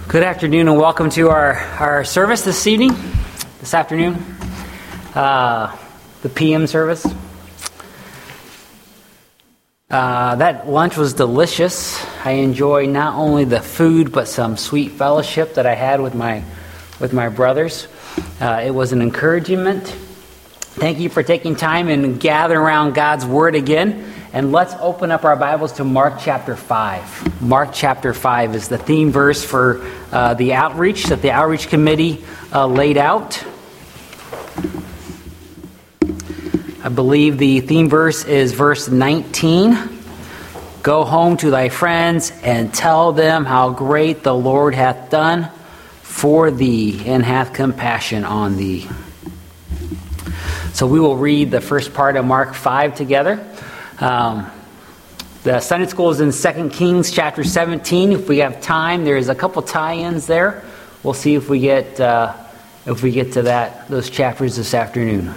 Good afternoon and welcome to our service this afternoon, the PM service. That lunch was delicious. I enjoyed not only the food but some sweet fellowship that I had with my brothers. It was an encouragement. Thank you for taking time and gathering around God's Word again. And let's open up our Bibles to Mark chapter 5. Mark chapter 5 is the theme verse for the outreach that the outreach committee laid out. I believe the theme verse is verse 19. Go home to thy friends and tell them how great the Lord hath done for thee and hath compassion on thee. So we will read the first part of Mark 5 together. The Sunday school is in 2 Kings chapter 17. If we have time, there's a couple tie-ins there. We'll see if we get to those chapters this afternoon.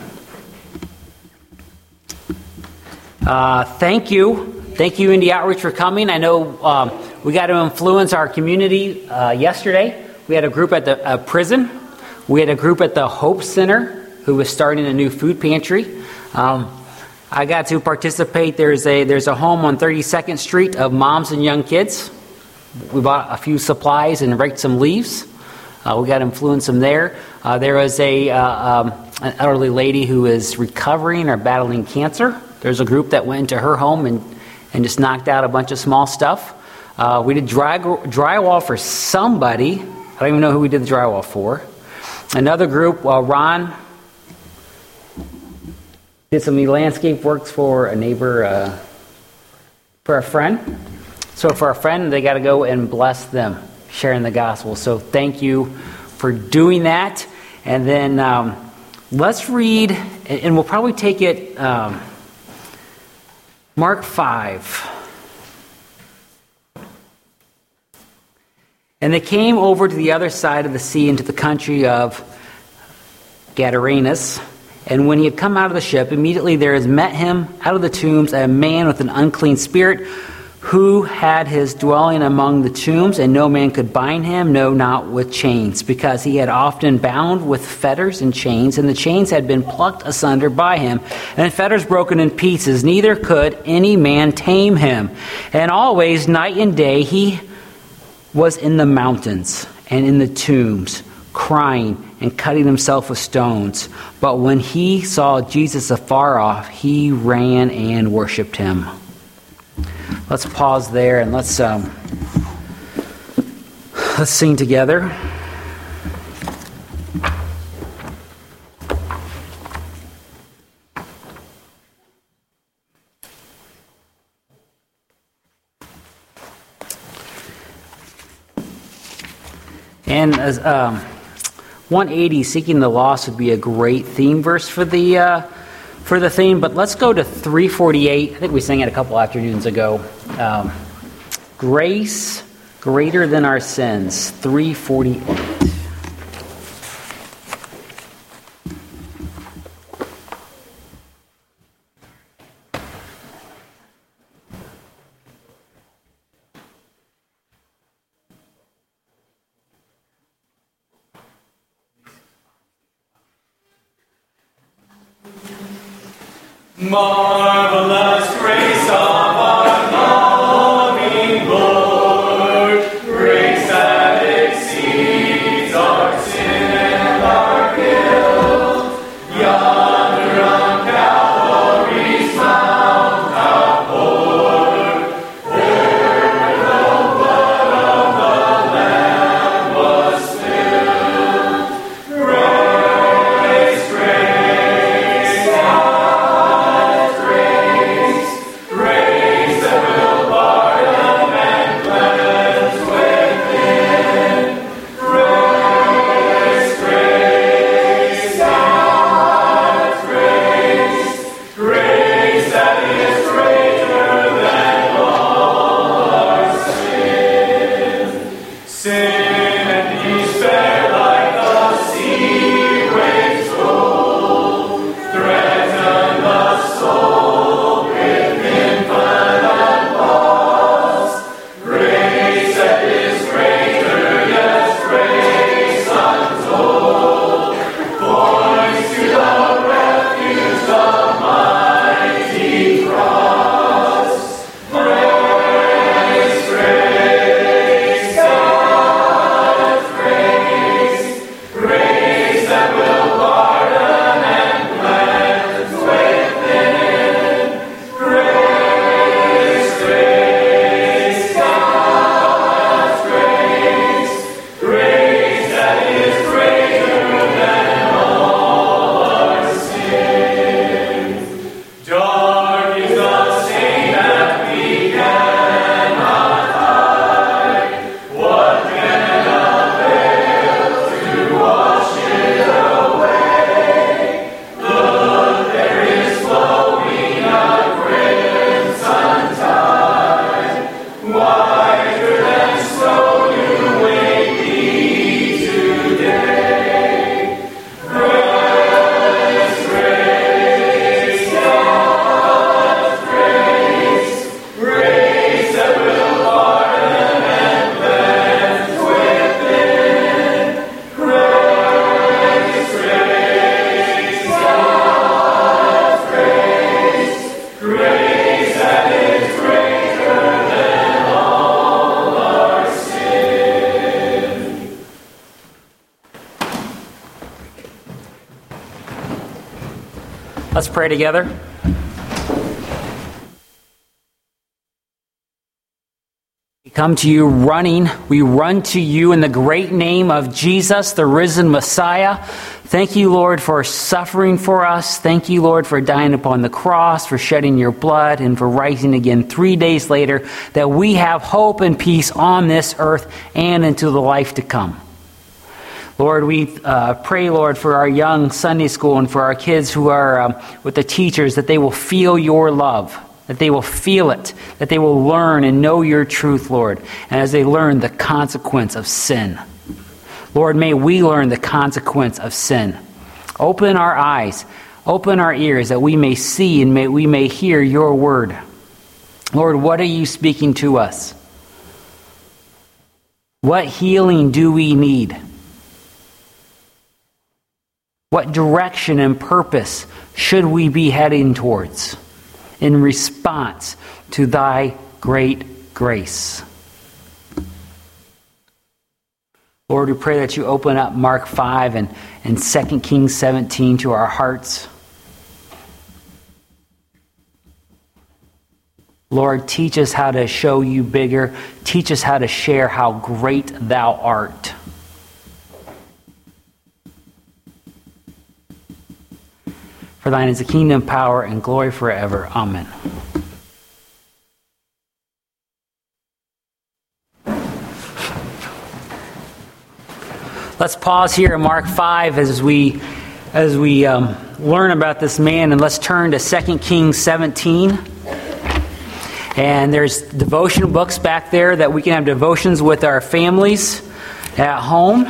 Thank you, Indy Outreach, for coming. I know we got to influence our community. Yesterday, we had a group at the prison. We had a group at the Hope Center who was starting a new food pantry. I got to participate. There's a home on 32nd Street of moms and young kids. We bought a few supplies and raked some leaves. We got to influence them there. There was an elderly lady who is recovering or battling cancer. There's a group that went into her home and just knocked out a bunch of small stuff. We did drywall for somebody. I don't even know who we did the drywall for. Another group, Ron did some landscape works for a neighbor, for a friend. So for a friend, they got to go and bless them, sharing the gospel. So thank you for doing that. And then let's read, and we'll probably take it, Mark 5. And they came over to the other side of the sea into the country of Gadarenes. And when he had come out of the ship, immediately there is met him out of the tombs a man with an unclean spirit, who had his dwelling among the tombs, and no man could bind him, no, not with chains, because he had often bound with fetters and chains, and the chains had been plucked asunder by him, and the fetters broken in pieces, neither could any man tame him. And always, night and day, he was in the mountains and in the tombs, crying and cutting himself with stones. But when he saw Jesus afar off, he ran and worshipped him. Let's pause there and let's sing together. And as 180, seeking the lost, would be a great theme verse for the theme. But let's go to 348. I think we sang it a couple afternoons ago. Grace greater than our sins. 348. Marvelous grace of our loving Lord, grace that exceeds our sin and our guilt. Yonder on Calvary's mount outpoured, there the blood of the Lamb was spilled. Grace, grace, Let's pray together. We come to you running. We run to you in the great name of Jesus, the risen Messiah. Thank you, Lord, for suffering for us. Thank you, Lord, for dying upon the cross, for shedding your blood, and for rising again 3 days later, that we have hope and peace on this earth and into the life to come. Lord, we pray, Lord, for our young Sunday school and for our kids who are with the teachers, that they will feel your love, that they will feel it, that they will learn and know your truth, Lord, and as they learn the consequence of sin. Lord, may we learn the consequence of sin. Open our eyes, open our ears, that we may see and we may hear your word. Lord, what are you speaking to us? What healing do we need? What direction and purpose should we be heading towards in response to thy great grace? Lord, we pray that you open up Mark 5 and 2 Kings 17 to our hearts. Lord, teach us how to show you bigger. Teach us how to share how great thou art. For thine is the kingdom, power, and glory forever. Amen. Let's pause here in Mark 5 as we learn about this man, and let's turn to 2 Kings 17. And there's devotion books back there that we can have devotions with our families at home.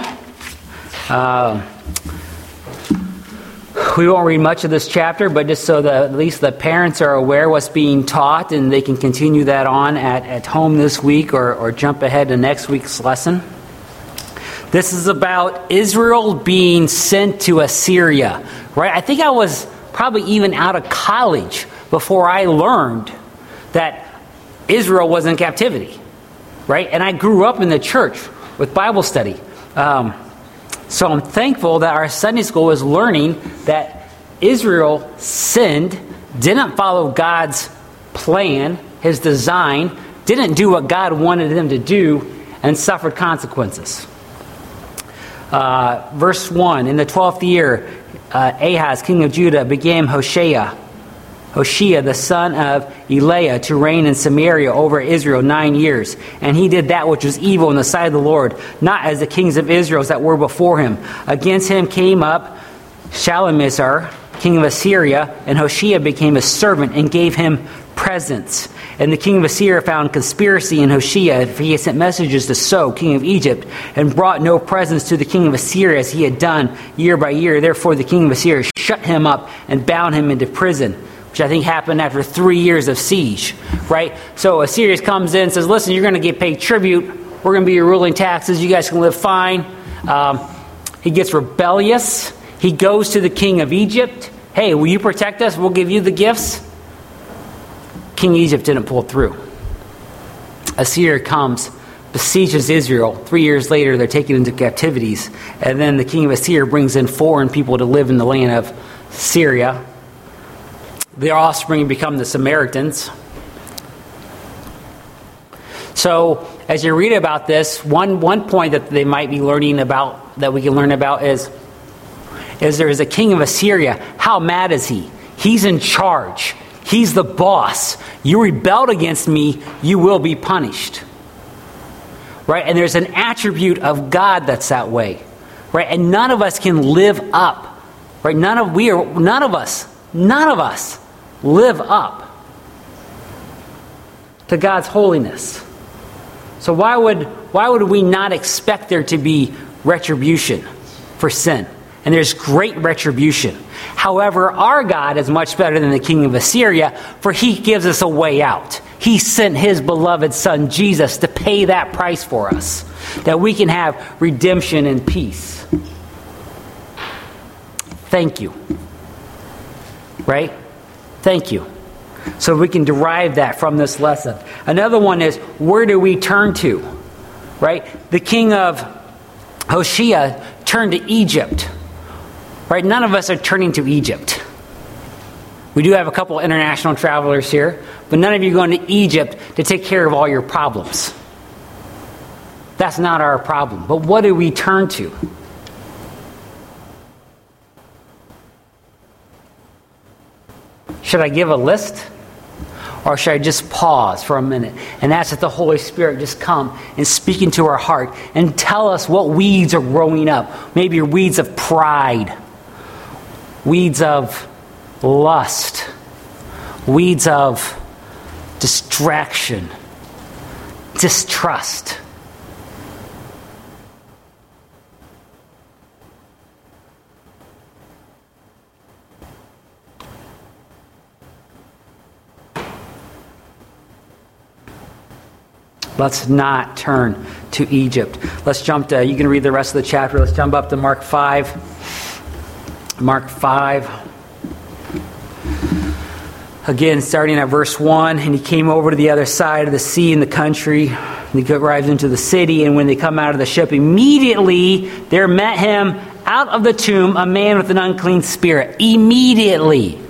We won't read much of this chapter, but just so that at least the parents are aware what's being taught, and they can continue that on at home this week or jump ahead to next week's lesson. This is about Israel being sent to Assyria, right? I think I was probably even out of college before I learned that Israel was in captivity, right? And I grew up in the church with Bible study. So I'm thankful that our Sunday school is learning that Israel sinned, didn't follow God's plan, his design, didn't do what God wanted them to do, and suffered consequences. Verse 1, in the 12th year, Ahaz, king of Judah, began Hoshea, the son of Eliah, to reign in Samaria over Israel 9 years. And he did that which was evil in the sight of the Lord, not as the kings of Israel that were before him. Against him came up Shalmaneser, king of Assyria, and Hoshea became his servant and gave him presents. And the king of Assyria found conspiracy in Hoshea, for he had sent messages to So, king of Egypt, and brought no presents to the king of Assyria as he had done year by year. Therefore the king of Assyria shut him up and bound him into prison, which I think happened after 3 years of siege, right? So Assyria comes in and says, listen, you're going to get paid tribute. We're going to be your ruling taxes. You guys can live fine. He gets rebellious. He goes to the king of Egypt. Hey, will you protect us? We'll give you the gifts. King of Egypt didn't pull through. Assyria comes, besieges Israel. 3 years later, they're taken into captivities. And then the king of Assyria brings in foreign people to live in the land of Syria. Their offspring become the Samaritans. So, as you read about this, one point that they might be learning about, that we can learn about, is there is a king of Assyria. How mad is he? He's in charge. He's the boss. You rebelled against me, you will be punished. Right? And there's an attribute of God that's that way. Right? And none of us can live up. Right? None of us live up to God's holiness. So why would we not expect there to be retribution for sin? And there's great retribution. However, our God is much better than the king of Assyria, for he gives us a way out. He sent his beloved son, Jesus, to pay that price for us, that we can have redemption and peace. Thank you. Right? Thank you. So we can derive that from this lesson. Another one is, where do we turn to? Right? The king of Hoshea turned to Egypt. Right? None of us are turning to Egypt. We do have a couple international travelers here, but none of you are going to Egypt to take care of all your problems. That's not our problem. But what do we turn to? Should I give a list? Or should I just pause for a minute and ask that the Holy Spirit just come and speak into our heart and tell us what weeds are growing up? Maybe weeds of pride, weeds of lust, weeds of distraction, distrust. Let's not turn to Egypt. Let's jump to, you can read the rest of the chapter. Let's jump up to Mark 5. Mark 5. Again, starting at verse 1. And he came over to the other side of the sea in the country. And he arrived into the city. And when they come out of the ship, immediately there met him out of the tomb a man with an unclean spirit. Immediately.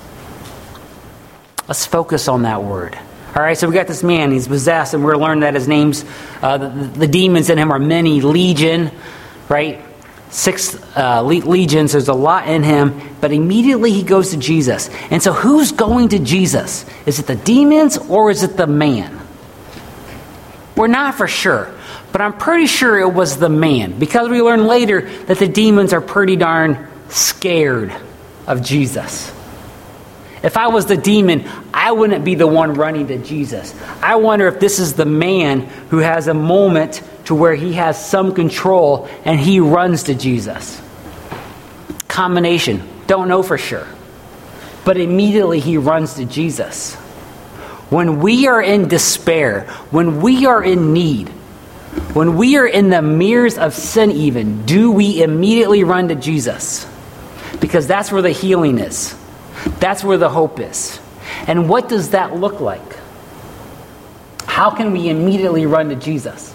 Let's focus on that word. All right, so we got this man. He's possessed, and we're going to learn that his name's, the demons in him are many, legion, right? 6 legions. There's a lot in him. But immediately he goes to Jesus. And so who's going to Jesus? Is it the demons or is it the man? We're not for sure. But I'm pretty sure it was the man. Because we learn later that the demons are pretty darn scared of Jesus. If I was the demon, I wouldn't be the one running to Jesus. I wonder if this is the man who has a moment to where he has some control and he runs to Jesus. Combination. Don't know for sure. But immediately he runs to Jesus. When we are in despair, when we are in need, when we are in the mirrors of sin even, do we immediately run to Jesus? Because that's where the healing is. That's where the hope is. And what does that look like? How can we immediately run to Jesus?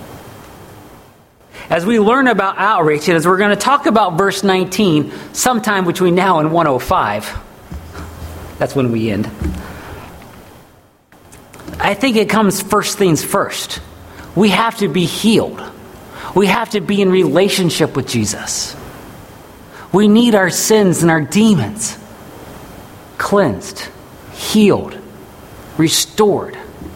As we learn about outreach, and as we're going to talk about verse 19, sometime between now and 105, that's when we end. I think it comes first things first. We have to be healed. We have to be in relationship with Jesus. We need our sins and our demons cleansed, healed, restored.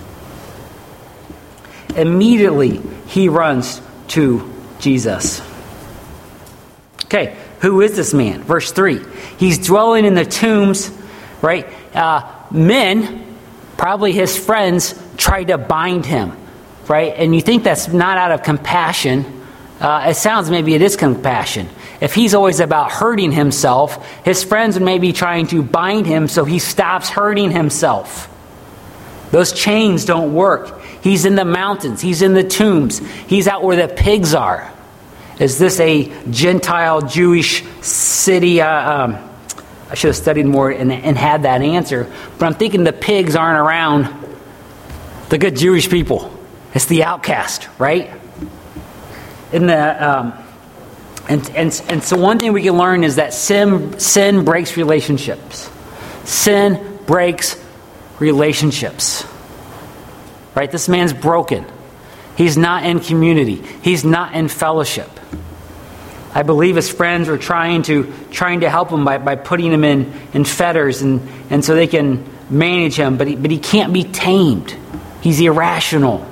Immediately, he runs to Jesus. Okay, who is this man? Verse 3. He's dwelling in the tombs, right? Men, probably his friends, tried to bind him, right? And you think that's not out of compassion. It sounds maybe it is compassion. If he's always about hurting himself, his friends may be trying to bind him so he stops hurting himself. Those chains don't work. He's in the mountains. He's in the tombs. He's out where the pigs are. Is this a Gentile Jewish city? I should have studied more and had that answer. But I'm thinking the pigs aren't around the good Jewish people. It's the outcast, right? In the and so one thing we can learn is that sin breaks relationships. Sin breaks relationships. Right? This man's broken. He's not in community. He's not in fellowship. I believe his friends were trying to help him by putting him in fetters and so they can manage him, but he can't be tamed. He's irrational.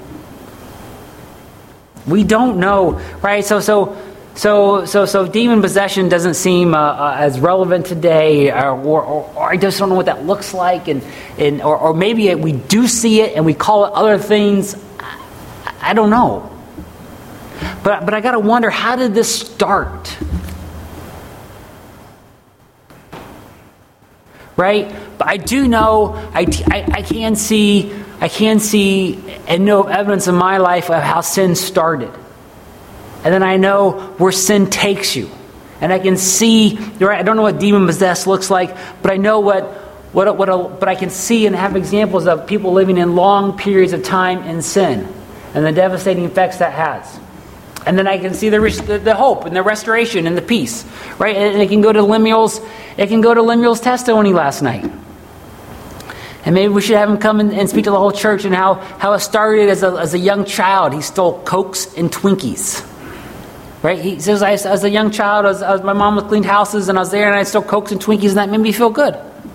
We don't know, right? So demon possession doesn't seem as relevant today, or I just don't know what that looks like, or maybe we do see it and we call it other things. I don't know. But I got to wonder, how did this start? Right? But I do know, I can see and know evidence in my life of how sin started. And then I know where sin takes you. And I can see, right, I don't know what demon possessed looks like, but I know but I can see and have examples of people living in long periods of time in sin and the devastating effects that has. And then I can see the hope and the restoration and the peace, right? And it can go to Lemuel's testimony last night. And maybe we should have him come and speak to the whole church and how it started as a young child. He stole Cokes and Twinkies, right? He says, as a young child, my mom was cleaned houses and I was there and I stole Cokes and Twinkies and that made me feel good.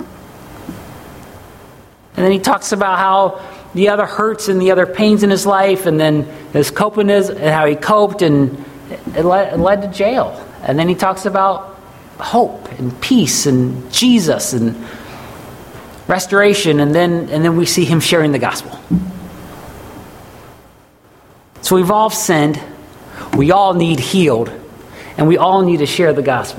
And then he talks about how the other hurts and the other pains in his life, and then his coping and how he coped, and it led to jail. And then he talks about hope and peace and Jesus and restoration, and then we see him sharing the gospel. So we've all sinned, we all need healed, and we all need to share the gospel.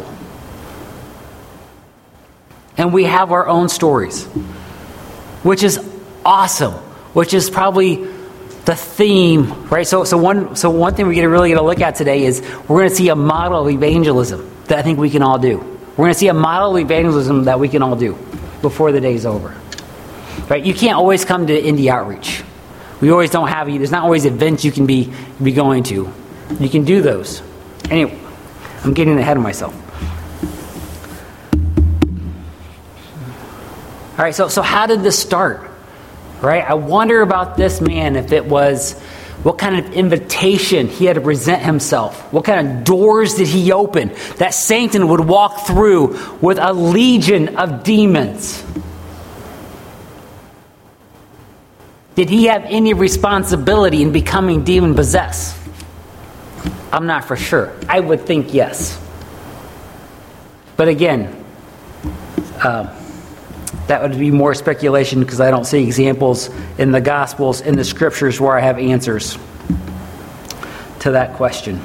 And we have our own stories, which is awesome. Which is probably the theme, right? So one thing we really got to look at today is we're going to see a model of evangelism that I think we can all do. We're going to see a model of evangelism that we can all do before the day's over, right? You can't always come to Indie Outreach. We always don't have. There's not always events you can be going to. You can do those. Anyway, I'm getting ahead of myself. All right. So how did this start? Right? I wonder about this man, if it was, what kind of invitation he had to present himself. What kind of doors did he open that Satan would walk through with a legion of demons? Did he have any responsibility in becoming demon-possessed? I'm not for sure. I would think yes. But again, that would be more speculation because I don't see examples in the Gospels, in the Scriptures, where I have answers to that question.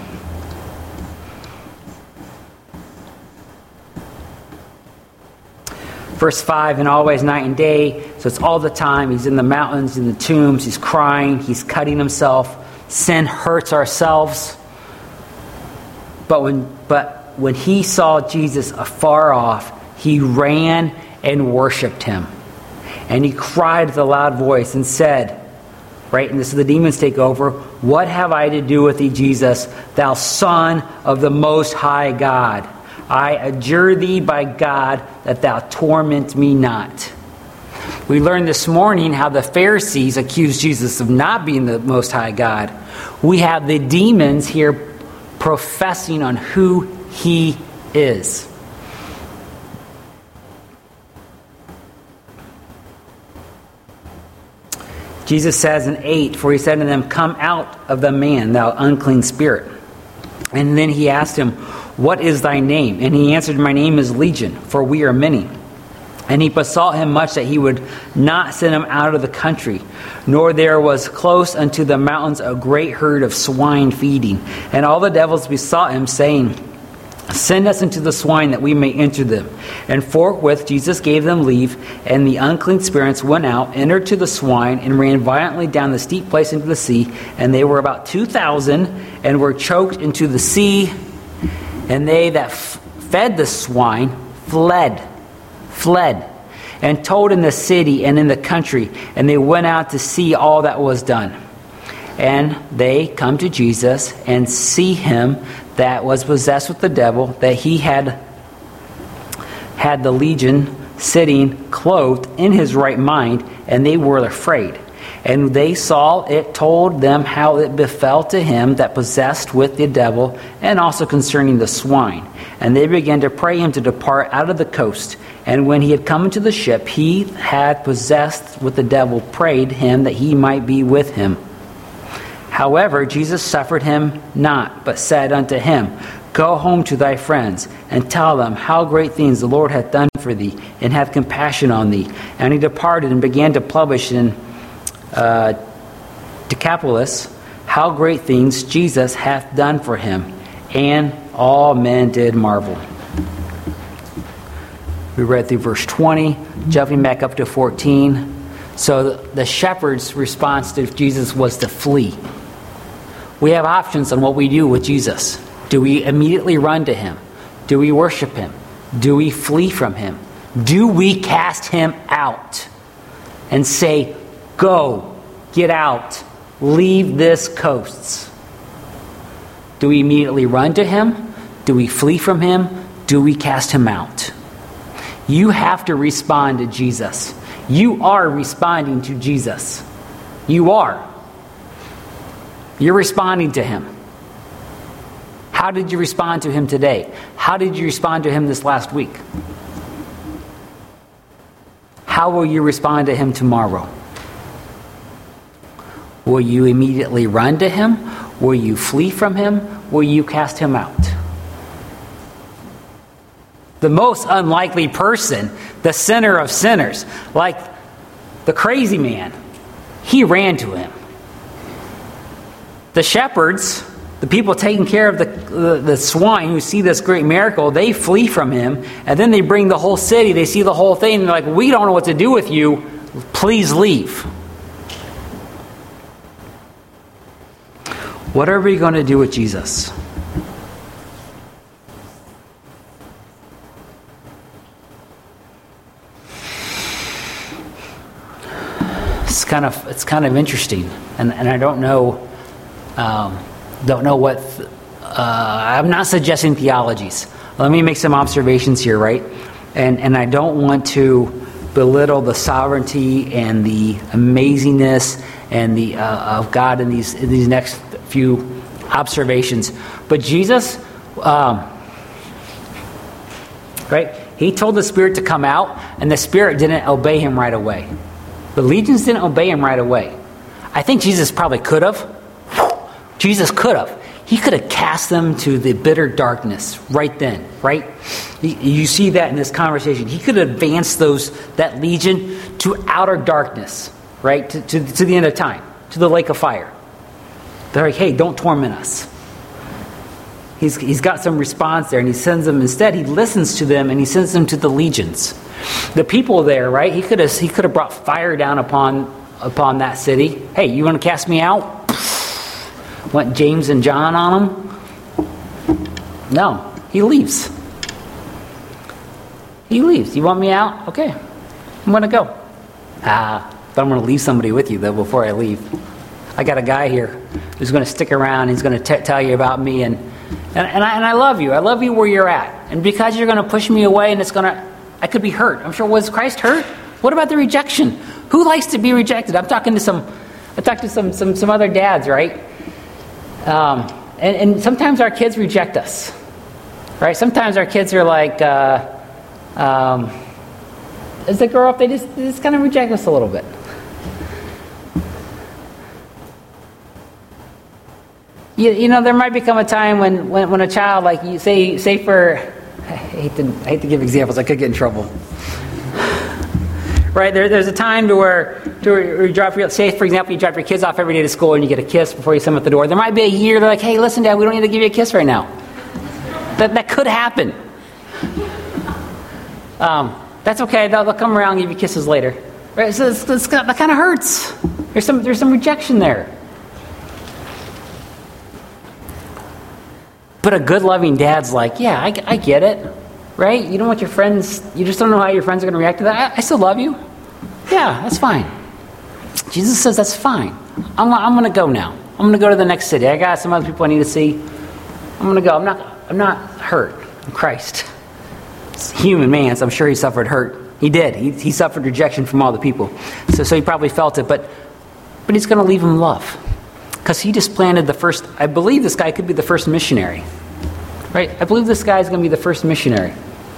Verse 5, and always night and day, so it's all the time. He's in the mountains, in the tombs, he's crying, he's cutting himself. Sin hurts ourselves. But when he saw Jesus afar off, he ran and worshipped him. And he cried with a loud voice and said, right, and this is the demons take over, what have I to do with thee, Jesus, thou Son of the Most High God? I adjure thee by God that thou torment me not. We learned this morning how the Pharisees accused Jesus of not being the Most High God. We have the demons here professing on who he is. Jesus says in 8, for he said to them, come out of the man, thou unclean spirit. And then he asked him, what is thy name? And he answered, my name is Legion, for we are many. And he besought him much that he would not send him out of the country. Nor there was close unto the mountains a great herd of swine feeding. And all the devils besought him, saying, send us into the swine that we may enter them. And forthwith Jesus gave them leave, and the unclean spirits went out, entered to the swine, and ran violently down the steep place into the sea. And they were about 2,000, and were choked into the sea. And they that fed the swine fled, and told in the city and in the country. And they went out to see all that was done. And they come to Jesus and see him that was possessed with the devil, that he had the legion sitting clothed in his right mind, and they were afraid. And they saw it, told them how it befell to him that possessed with the devil, and also concerning the swine. And they began to pray him to depart out of the coast. And when he had come into the ship, he had possessed with the devil prayed him that he might be with him. However, Jesus suffered him not, but said unto him, go home to thy friends, and tell them how great things the Lord hath done for thee, and hath compassion on thee. And he departed and began to publish in Decapolis how great things Jesus hath done for him. And all men did marvel. We read through verse 20, jumping back up to 14. So the shepherd's response to Jesus was to flee. We have options on what we do with Jesus. Do we immediately run to him? Do we worship him? Do we flee from him? Do we cast him out and say, go, get out, leave this coast? Do we immediately run to him? Do we flee from him? Do we cast him out? You have to respond to Jesus. You are responding to Jesus. You are. You're responding to him. How did you respond to him today? How did you respond to him this last week? How will you respond to him tomorrow? Will you immediately run to him? Will you flee from him? Will you cast him out? The most unlikely person, the sinner of sinners, like the crazy man, he ran to him. The shepherds, the people taking care of the swine who see this great miracle, they flee from him, and then they bring the whole city. They see the whole thing, and they're like, we don't know what to do with you. Please leave. What are we going to do with Jesus? It's kind of interesting, and I don't know what. I'm not suggesting theologies. Let me make some observations here, right? And I don't want to belittle the sovereignty and the amazingness and the of God in these next few observations. But Jesus, right? He told the Spirit to come out, and the Spirit didn't obey him right away. The legions didn't obey him right away. I think Jesus probably could have. Jesus could have. He could have cast them to the bitter darkness right then, right? You see that in this conversation. He could have advanced that legion to outer darkness, right? To the end of time, to the lake of fire. They're like, hey, don't torment us. He's got some response there, and he sends them instead. He listens to them, and he sends them to the legions. The people there, right? He could have brought fire down upon that city. Hey, you want to cast me out? Went James and John on them? No, he leaves. He leaves. You want me out? Okay, I'm going to go. But I'm going to leave somebody with you, though, before I leave. I got a guy here who's going to stick around. He's going to tell you about me, and I love you. I love you where you're at. And because you're going to push me away, and I could be hurt. I'm sure. Was Christ hurt? What about the rejection? Who likes to be rejected? I talked to some other dads, right? And sometimes our kids reject us, right? Sometimes our kids are like, as they grow up, they just kind of reject us a little bit. You know, there might become a time when a child, like you say for, I hate to give examples, I could get in trouble. Right, there's a time to drop your, say for example, you drop your kids off every day to school and you get a kiss before you send them at the door. There might be a year they're like, hey, listen, Dad, we don't need to give you a kiss right now. That could happen. That's okay. They'll come around and give you kisses later. Right, so that kind of hurts. There's some rejection there. But a good, loving dad's like, yeah, I get it. Right? You don't want your friends, you just don't know how your friends are going to react to that. I still love you. Yeah, that's fine. Jesus says that's fine. I'm going to go now. I'm going to go to the next city. I got some other people I need to see. I'm going to go. I'm not hurt. I'm Christ. It's human man, so I'm sure he suffered hurt. He did. He suffered rejection from all the people. So he probably felt it, but he's going to leave him love. Because he just planted the first, I believe this guy could be the first missionary. Right? I believe this guy is going to be the first missionary.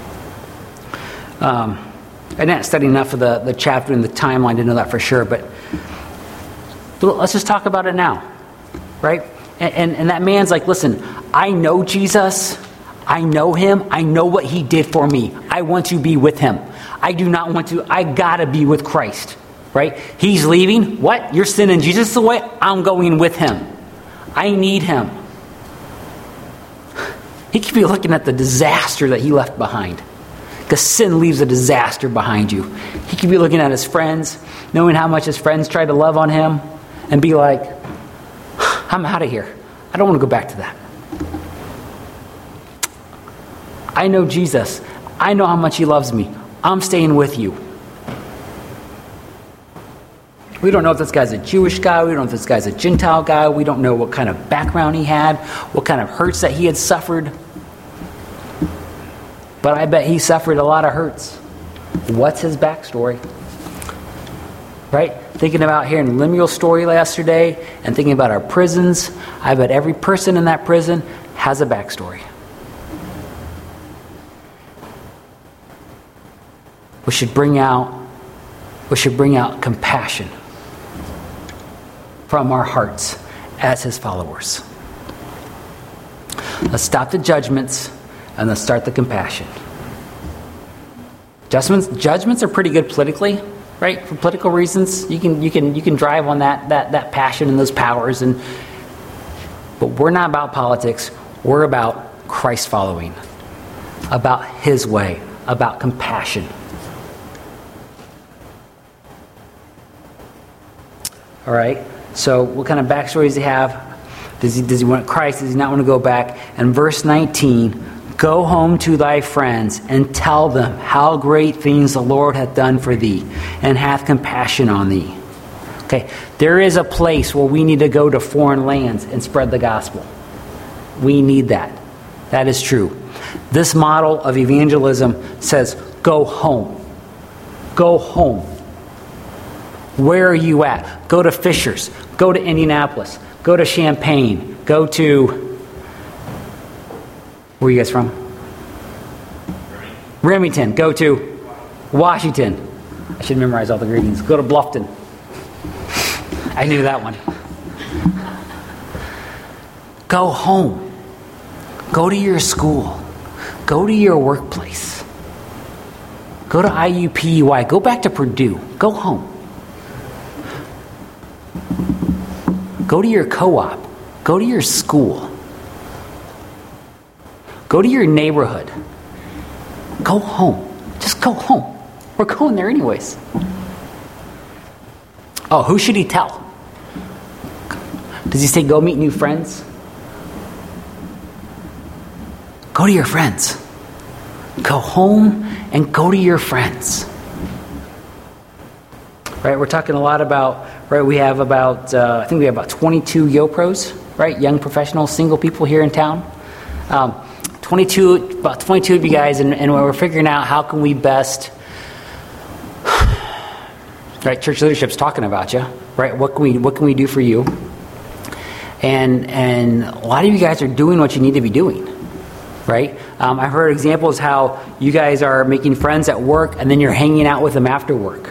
I didn't study enough of the chapter and the timeline to know that for sure, but let's just talk about it now. Right? And that man's like, listen, I know Jesus. I know him. I know what he did for me. I want to be with him. I do not want to. I got to be with Christ. Right? He's leaving. What? You're sending Jesus away? I'm going with him. I need him. He could be looking at the disaster that he left behind. Because sin leaves a disaster behind you. He could be looking at his friends, knowing how much his friends tried to love on him, and be like, I'm out of here. I don't want to go back to that. I know Jesus. I know how much he loves me. I'm staying with you. We don't know if this guy's a Jewish guy. We don't know if this guy's a Gentile guy. We don't know what kind of background he had, what kind of hurts that he had suffered. But I bet he suffered a lot of hurts. What's his backstory? Right? Thinking about hearing Lemuel's story yesterday and thinking about our prisons, I bet every person in that prison has a backstory. We should bring out compassion from our hearts as his followers. Let's stop the judgments and let's start the compassion. Judgments are pretty good politically, right? For political reasons, you can drive on that passion and those powers, but we're not about politics. We're about Christ following, about his way, about compassion. All right. So, what kind of backstory does he have? Does he want Christ? Does he not want to go back? And verse 19. Go home to thy friends and tell them how great things the Lord hath done for thee, and hath compassion on thee. Okay, there is a place where we need to go to foreign lands and spread the gospel. We need that. That is true. This model of evangelism says, go home. Go home. Where are you at? Go to Fishers. Go to Indianapolis. Go to Champaign. Go to... Where are you guys from? Remington. Go to Washington. I should memorize all the greetings. Go to Bluffton. I knew that one. Go home. Go to your school. Go to your workplace. Go to IUPUI. Go back to Purdue. Go home. Go to your co-op. Go to your school. Go to your neighborhood. Go home. Just go home. We're going there anyways. Oh, who should he tell? Does he say go meet new friends? Go to your friends. Go home and go to your friends. Right, we're talking a lot about, right, we have about, I think we have about 22 YoPros, right, young professionals, single people here in town. About 22 of you guys, and we're figuring out how can we best, right, church leadership's talking about you, right, what can we do for you? And a lot of you guys are doing what you need to be doing, right? I've heard examples how you guys are making friends at work and then you're hanging out with them after work.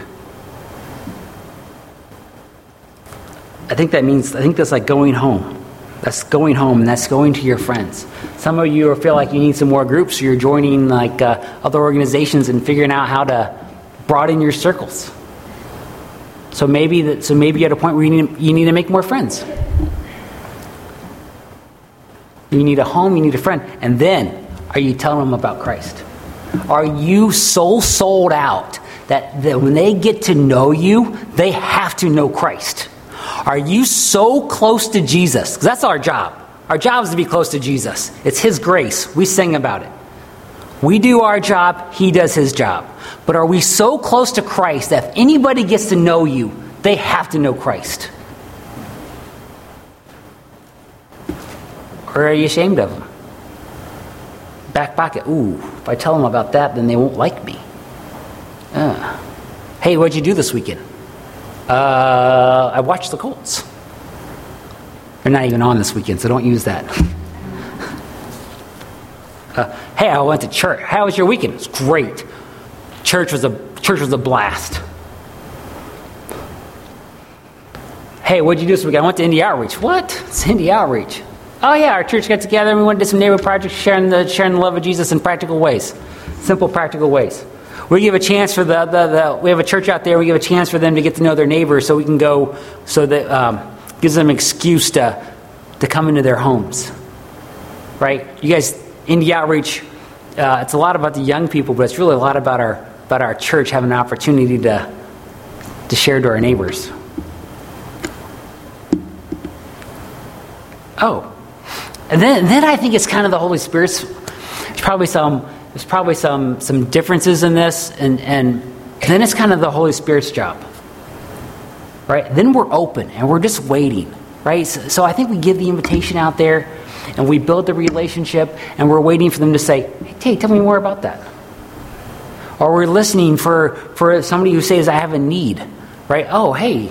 I think that's like going home. That's going home, and that's going to your friends. Some of you feel like you need some more groups, so you're joining like other organizations and figuring out how to broaden your circles. So maybe you're at a point where you need to make more friends. You need a home, you need a friend, and then are you telling them about Christ? Are you so sold out that when they get to know you, they have to know Christ? Are you so close to Jesus? Because that's our job. Our job is to be close to Jesus. It's his grace. We sing about it. We do our job. He does his job. But are we so close to Christ that if anybody gets to know you, they have to know Christ? Or are you ashamed of them? Back pocket. Ooh, if I tell them about that, then they won't like me. Hey, what'd you do this weekend? I watched the Colts. They're not even on this weekend, so don't use that. Hey, I went to church. How was your weekend? It was great. Church was a blast. Hey, what'd you do this weekend? I went to Indie Outreach. What? It's Indie Outreach. Oh yeah, our church got together and we went to do some neighborhood projects, sharing the love of Jesus in practical ways, simple practical ways. We give a chance for we have a church out there. We give a chance for them to get to know their neighbors, so we can go. So that gives them an excuse to come into their homes, right? You guys, Indie Outreach, it's a lot about the young people, but it's really a lot about our church having an opportunity to share to our neighbors. Oh, and then I think it's kind of the Holy Spirit's. There's probably some differences in this, and then it's kind of the Holy Spirit's job. right? Then we're open and we're just waiting, right? So I think we give the invitation out there and we build the relationship and we're waiting for them to say, hey, tell me more about that. Or we're listening for somebody who says, I have a need, right? Oh, hey,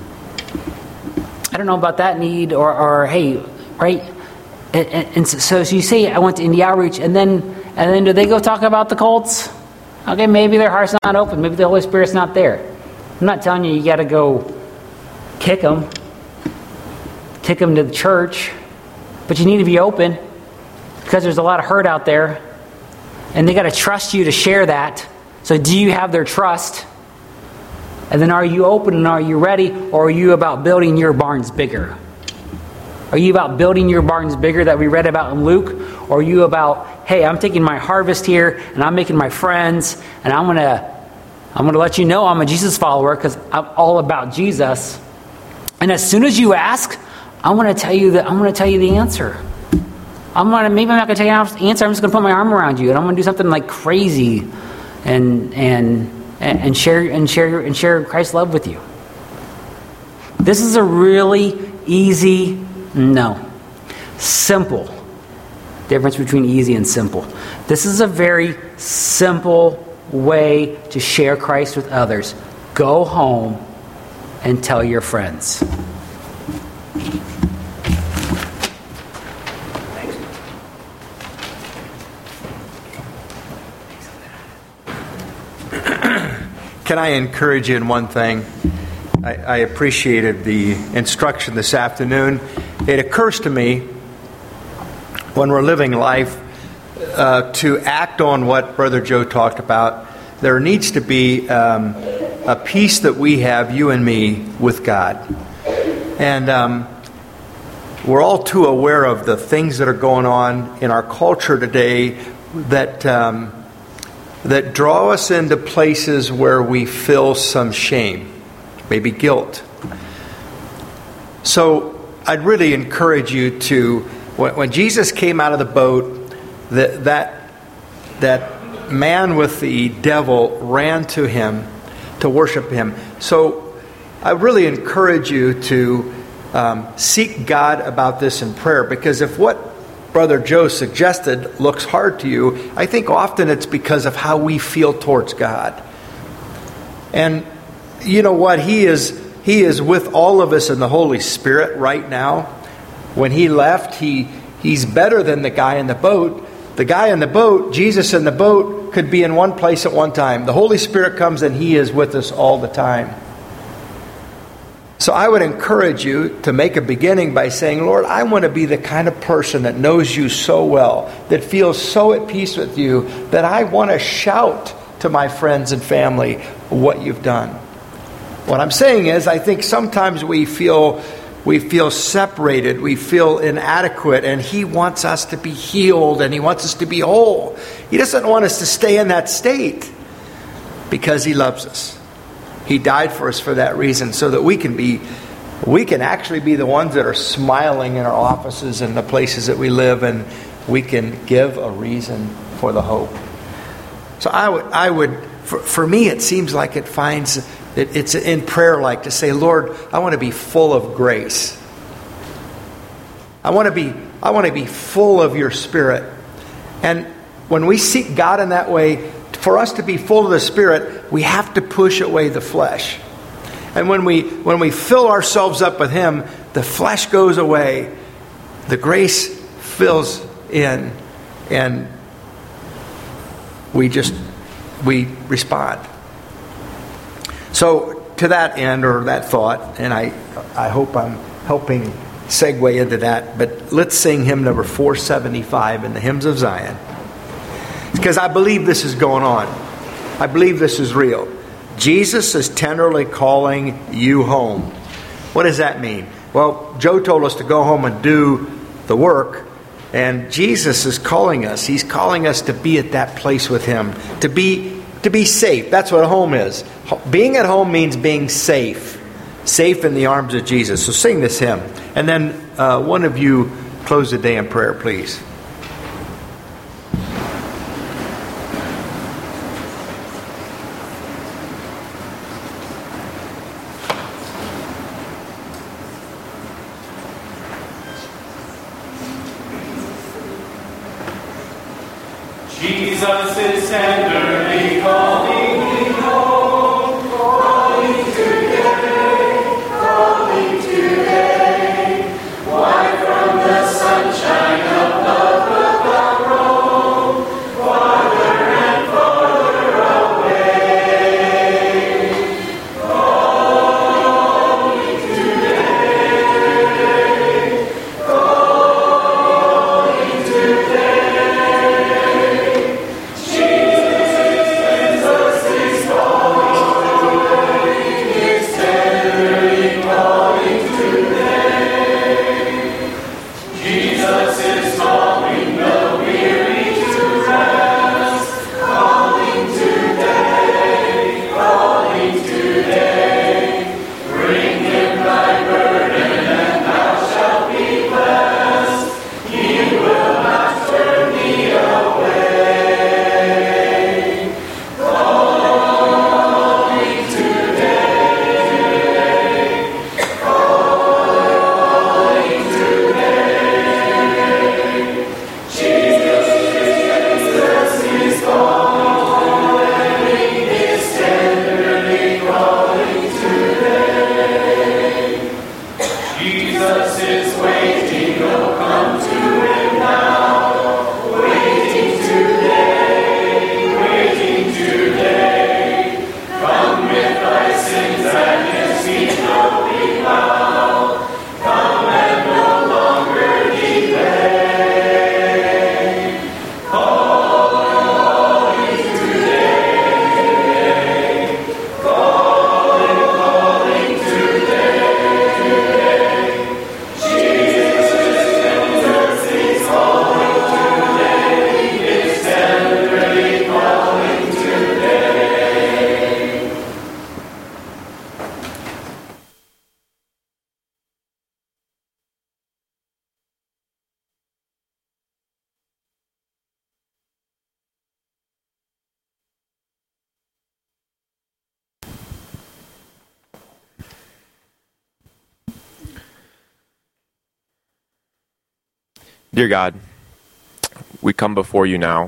I don't know about that need, or hey, right? And so you say, I went to Indie Outreach, and then do they go talk about the cults? Okay, maybe their heart's not open. Maybe the Holy Spirit's not there. I'm not telling you got to go kick them to the church, but you need to be open because there's a lot of hurt out there, and they got to trust you to share that. So do you have their trust? And then are you open and are you ready, or are you about building your barns bigger? Are you about building your barns bigger that we read about in Luke? Or are you about, hey, I'm taking my harvest here and I'm making my friends and I'm gonna let you know I'm a Jesus follower because I'm all about Jesus. And as soon as you ask, I'm gonna tell you the answer. Maybe I'm not gonna tell you the answer. I'm just gonna put my arm around you and I'm gonna do something like crazy and share Christ's love with you. This is a really simple difference between easy and simple. This is a very simple way to share Christ with others. Go home and tell your friends. Can I encourage you in one thing? I appreciated the instruction this afternoon. It occurs to me when we're living life to act on what Brother Joe talked about. There needs to be a peace that we have, you and me, with God. And we're all too aware of the things that are going on in our culture today that draw us into places where we feel some shame, maybe guilt. So I'd really encourage you to, when Jesus came out of the boat, that man with the devil ran to him to worship him. So I really encourage you to seek God about this in prayer, because if what Brother Joe suggested looks hard to you, I think often it's because of how we feel towards God. And you know what? He is with all of us in the Holy Spirit right now. When he left, he's better than the guy in the boat. The guy in the boat, Jesus in the boat, could be in one place at one time. The Holy Spirit comes and he is with us all the time. So I would encourage you to make a beginning by saying, Lord, I want to be the kind of person that knows you so well, that feels so at peace with you, that I want to shout to my friends and family what you've done. What I'm saying is, I think sometimes we feel separated, we feel inadequate, and he wants us to be healed and he wants us to be whole. He doesn't want us to stay in that state because he loves us. He died for us for that reason, so that we can actually be the ones that are smiling in our offices and the places that we live, and we can give a reason for the hope. So I would, for me, it seems like it's in prayer, like to say, Lord, I want to be full of grace. I want to be full of your Spirit. And when we seek God in that way, for us to be full of the Spirit, we have to push away the flesh. And when we fill ourselves up with him, the flesh goes away, the grace fills in, and we respond. So to that end, or that thought, and I hope I'm helping segue into that, but let's sing hymn number 475 in the Hymns of Zion, because I believe this is going on. I believe this is real. Jesus is tenderly calling you home. What does that mean? Well, Joe told us to go home and do the work, and Jesus is calling us. He's calling us to be at that place with him, to be safe. That's what a home is. Being at home means being safe in the arms of Jesus. So sing this hymn, and then one of you close the day in prayer, please. Jesus is tenderly calling me home, calling today, calling today. Why from the sunshine of love wilt thou roam, farther and farther away? Calling today, calling today. Jesus is calling, is tenderly calling today. Jesus is calling the weary to rest, calling today, calling today. Bring him thy burden and thou shalt be blessed. He will not turn thee away. Calling today, calling today. Jesus is calling, is tenderly calling today. Jesus is waiting, oh come to him now. Waiting today, waiting today. Come with thy sins and his feet will be found. Come and no longer delay. Calling today, calling today. Jesus is calling today, is tenderly calling today. Dear God, we come before you now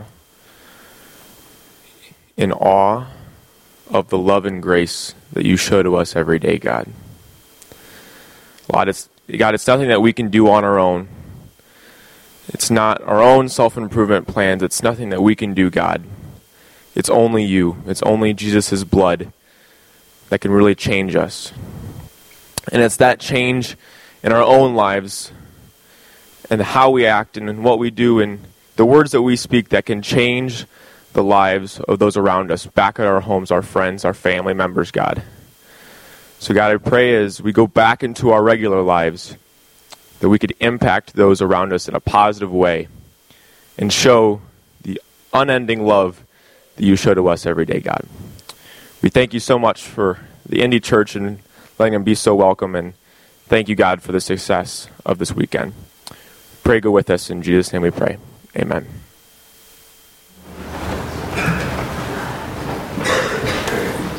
in awe of the love and grace that you show to us every day, God. God, it's nothing that we can do on our own. It's not our own self-improvement plans. It's nothing that we can do, God. It's only you. It's only Jesus' blood that can really change us. And it's that change in our own lives and how we act and what we do and the words that we speak that can change the lives of those around us, back at our homes, our friends, our family members, God. So God, I pray as we go back into our regular lives that we could impact those around us in a positive way and show the unending love that you show to us every day, God. We thank you so much for the Indy Church and letting them be so welcome, and thank you, God, for the success of this weekend. Pray, go with us. In Jesus' name we pray. Amen.